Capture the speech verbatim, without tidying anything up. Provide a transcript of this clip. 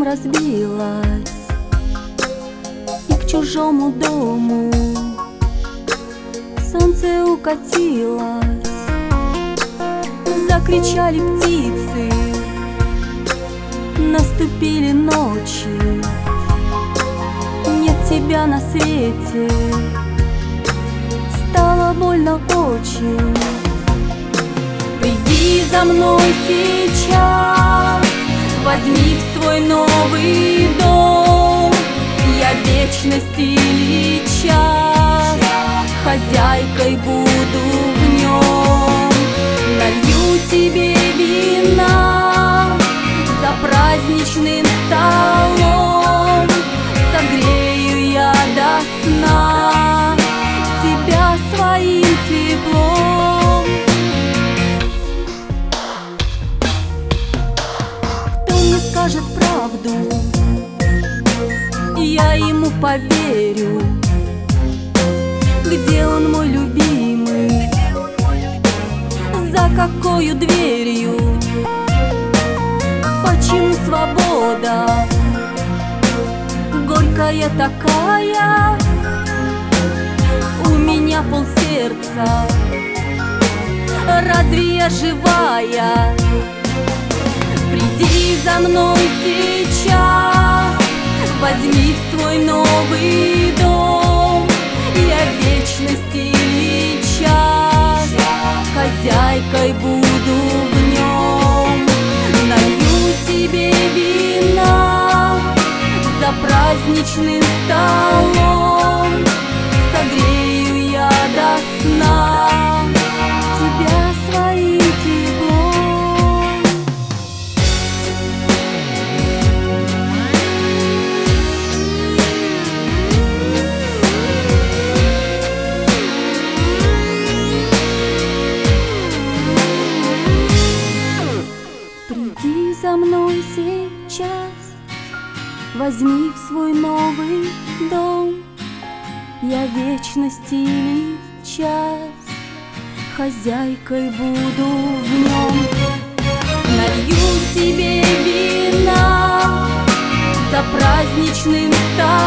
разбилась, и к чужому дому солнце укатилось. Закричали птицы, наступили ночи, нет тебя на свете, стало больно очень. Приди за мной сейчас, возьми в свой новый дом. Я вечность или час, хозяйкой буду в нем. Налью тебе вина за праздничным столом, согрею я до сна тебя своим теплом. Кто мне скажет правду, я ему поверю. Где он, мой любимый? За какою дверью? Почему свобода горькая такая? У меня полсердца, разве я живая? Приди за мной сейчас, возьми в свой новый дом. Я вечность или час, хозяйкой буду в нем. Налью тебе вина за праздничным столом, согрею я до сна тебя своим теплом. Приди за мной сейчас, возьми в свой новый дом. Я вечность или час, хозяйкой буду в нем. Налью тебе вина за праздничным столом,